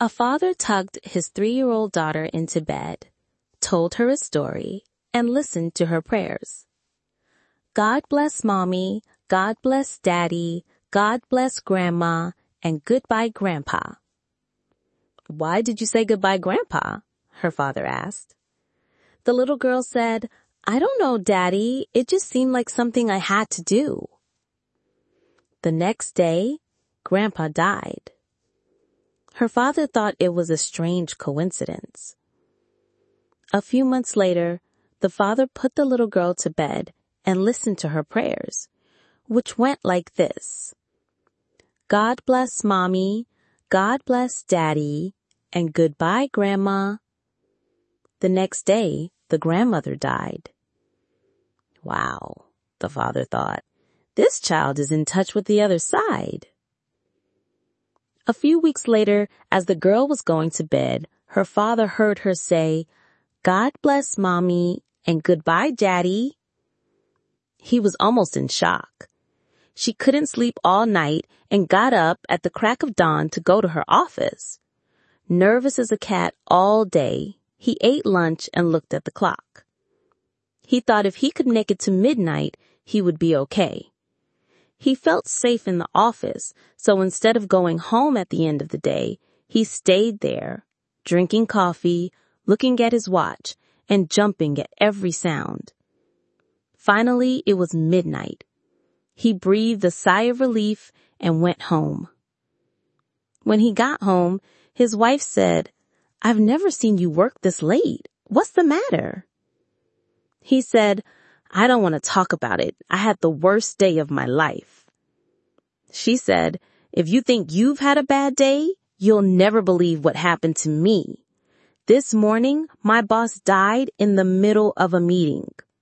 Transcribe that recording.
A father tugged his 3-year-old daughter into bed, told her a story, and listened to her prayers. God bless Mommy, God bless Daddy, God bless Grandma, and goodbye Grandpa. Why did you say goodbye Grandpa? Her father asked. The little girl said, I don't know, Daddy. It just seemed like something I had to do. The next day, Grandpa died. Her father thought it was a strange coincidence. A few months later, the father put the little girl to bed and listened to her prayers, which went like this. God bless Mommy, God bless Daddy, and goodbye Grandma. The next day, the grandmother died. Wow, the father thought, this child is in touch with the other side. A few weeks later, as the girl was going to bed, her father heard her say, God bless Mommy and goodbye Daddy. He was almost in shock. She couldn't sleep all night and got up at the crack of dawn to go to her office. Nervous as a cat all day, he ate lunch and looked at the clock. He thought if he could make it to midnight, he would be okay. He felt safe in the office, so instead of going home at the end of the day, he stayed there, drinking coffee, looking at his watch, and jumping at every sound. Finally, it was midnight. He breathed a sigh of relief and went home. When he got home, his wife said, I've never seen you work this late. What's the matter? He said, I don't want to talk about it. I had the worst day of my life. She said, if you think you've had a bad day, you'll never believe what happened to me. This morning, my boss died in the middle of a meeting.